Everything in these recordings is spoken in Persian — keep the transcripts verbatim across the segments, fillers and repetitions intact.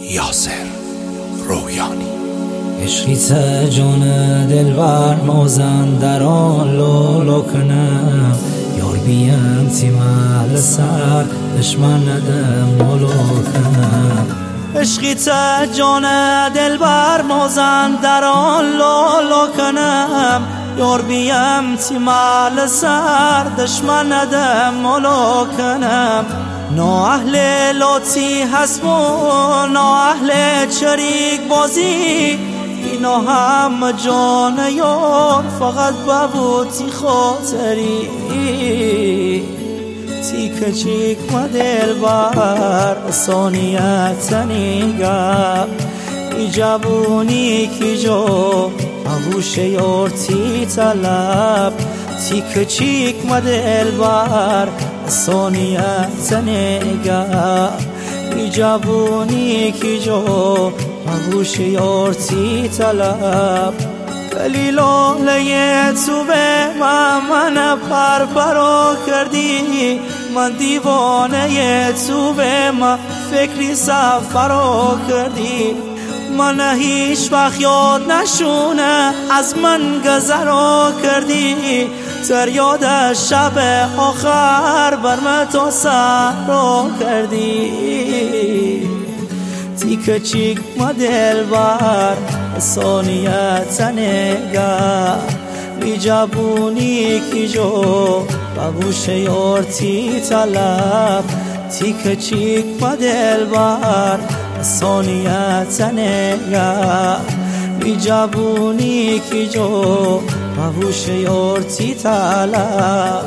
یاسر رویانی. عشقیت جان دلبر موزن در آن لولو کنم، یار بیم تیمال سر دشمن ندم مولو کنم. عشقیت جان دلبر موزن در آن لولو کنم، یار بیم تیمال سر دشمن ندم مولو کنم. نا اهل لاتی حسبون نا اهل چریک بازی، اینا هم جان یار فقط ببوتی خاطری. تی کچیک ما دلبر ثانیت نیگم، ای جوونی کی جو ابوش یار تی طلب. تی کچیک ما دلبر ثانیت نیگم، ای جوونی کی جو ابوش یار تی طلب. ولی لاله تو به من من پر پرا کردی، من دیوانه تو به من فکری سفرا کردی. من هیچ وقت یاد نشونه از من گذرا کردی، تر یاد شب آخر بر من تو سهرا کردی. تی کچیک ما دلبر ثانیت نگه، بی جوونی کی جو بگوش یار تی طلب. تی کچیک ما دلبر ثانیت نگه، بی جوونی کی جو بگوش یار تی طلب.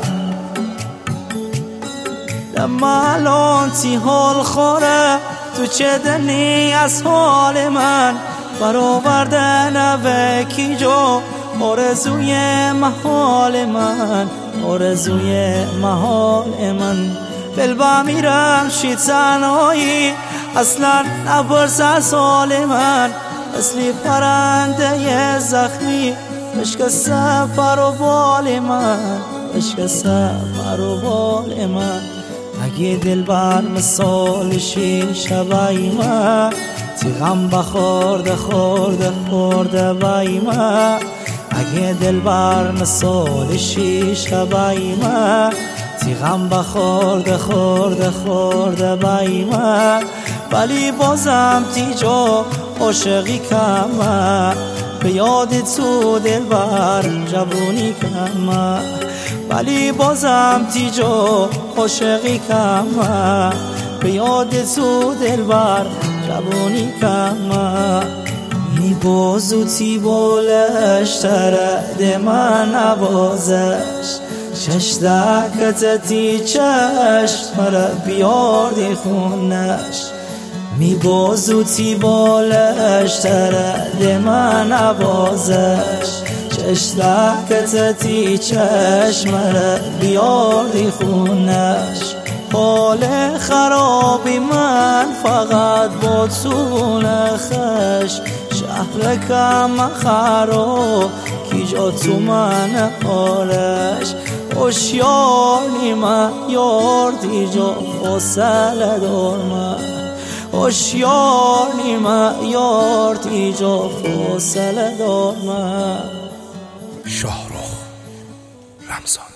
لما الان تی حال خوره تو چه دنی از حال من، برآورده نوه کی جو آرزوی محال من، آرزوی محال من. بلبا میرم شی تنهایی اصلا نپرس از حال من، اصلی پرنده زخمی عشق سفر و بال من، عشق سفر و بال من. اگه دلبر مثال شی شبای من، تی غم بخورده خورده خورده بای من. اگه دلبر مثال شی شبای من، تی غم بخورده خورده خورده بای من. ولی بازم تی جا عاشقی کمه، به یاد تو دلبر جوونی کمه. ولی بازم تی جا عاشقی کمه، به یاد تو دلبر جوونی کمه. می بازو تی بالش ترد من نوازش، شش دکت تی چشم مرا بیاردی خونش. می بازو تی بالش ترد من نوازش، شش دکت تی چشم مرا بیاردی خونش. حال خرابی من فقط با تو نخش، شهر کم خراب کی جا تو من آرش. هوشیاری من یار دیجا فاصله دار من، هوشیاری من یار دیجا فاصله دار من. شاهرخ رمضان.